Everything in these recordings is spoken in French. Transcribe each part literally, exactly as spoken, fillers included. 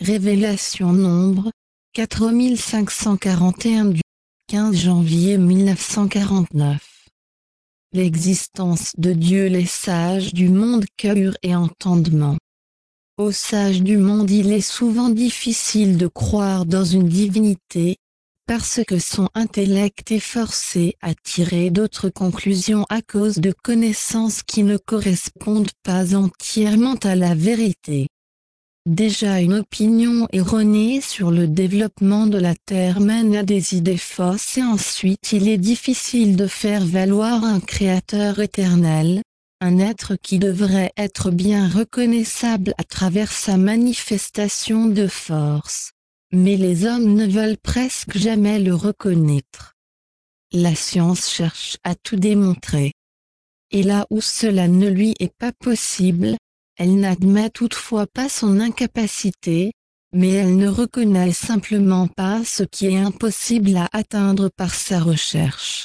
Révélation Nombre, quatre mille cinq cent quarante et un du quinze janvier mille neuf cent quarante-neuf. L'existence de Dieu. Les sages du monde cœur et entendement. Aux sages du monde, il est souvent difficile de croire dans une divinité, parce que son intellect est forcé à tirer d'autres conclusions à cause de connaissances qui ne correspondent pas entièrement à la vérité. Déjà, une opinion erronée sur le développement de la Terre mène à des idées fausses, et ensuite il est difficile de faire valoir un Créateur éternel, un être qui devrait être bien reconnaissable à travers sa manifestation de force. Mais les hommes ne veulent presque jamais le reconnaître. La science cherche à tout démontrer. Et là où cela ne lui est pas possible, elle n'admet toutefois pas son incapacité, mais elle ne reconnaît simplement pas ce qui est impossible à atteindre par sa recherche.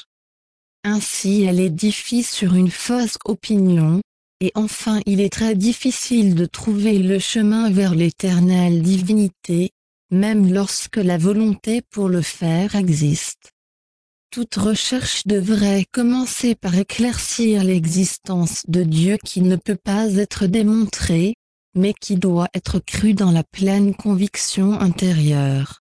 Ainsi elle édifie sur une fausse opinion, et enfin il est très difficile de trouver le chemin vers l'éternelle divinité, même lorsque la volonté pour le faire existe. Toute recherche devrait commencer par éclaircir l'existence de Dieu qui ne peut pas être démontrée, mais qui doit être crue dans la pleine conviction intérieure.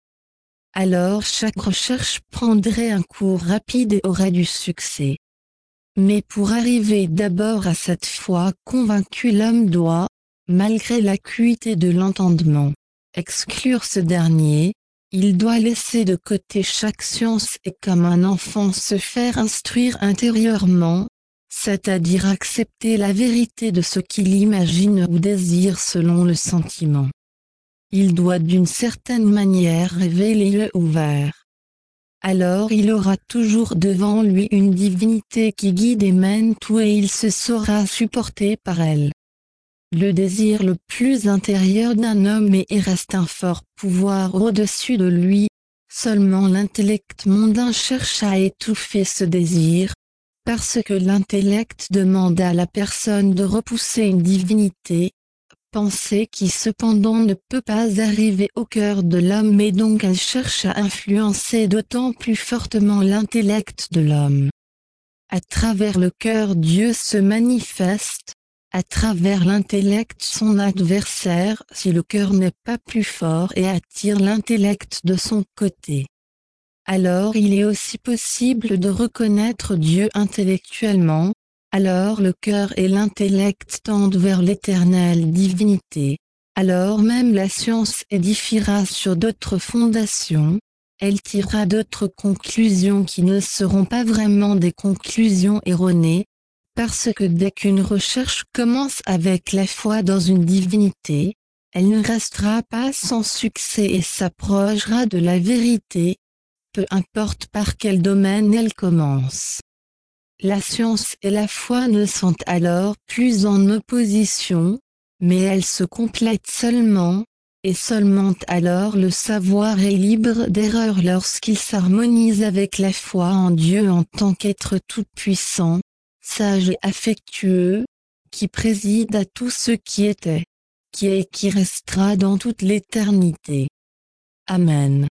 Alors chaque recherche prendrait un cours rapide et aurait du succès. Mais pour arriver d'abord à cette foi convaincue, l'homme doit, malgré l'acuité de l'entendement, exclure ce dernier. Il doit laisser de côté chaque science et comme un enfant se faire instruire intérieurement, c'est-à-dire accepter la vérité de ce qu'il imagine ou désire selon le sentiment. Il doit d'une certaine manière rêver les yeux ouverts. Alors il aura toujours devant lui une divinité qui guide et mène tout, et il se saura supporté par elle. Le désir le plus intérieur d'un homme est et reste un fort pouvoir au-dessus de lui. Seulement l'intellect mondain cherche à étouffer ce désir, parce que l'intellect demande à la personne de repousser une divinité, pensée qui cependant ne peut pas arriver au cœur de l'homme, et donc elle cherche à influencer d'autant plus fortement l'intellect de l'homme. À travers le cœur, Dieu se manifeste. À travers l'intellect, son adversaire, si le cœur n'est pas plus fort, et attire l'intellect de son côté. Alors il est aussi possible de reconnaître Dieu intellectuellement, alors le cœur et l'intellect tendent vers l'éternelle divinité. Alors même la science édifiera sur d'autres fondations, elle tirera d'autres conclusions qui ne seront pas vraiment des conclusions erronées, parce que dès qu'une recherche commence avec la foi dans une divinité, elle ne restera pas sans succès et s'approchera de la vérité, peu importe par quel domaine elle commence. La science et la foi ne sont alors plus en opposition, mais elles se complètent seulement, et seulement alors le savoir est libre d'erreur lorsqu'il s'harmonise avec la foi en Dieu en tant qu'être tout-puissant, sage et affectueux, qui préside à tout ce qui était, qui est et qui restera dans toute l'éternité. Amen.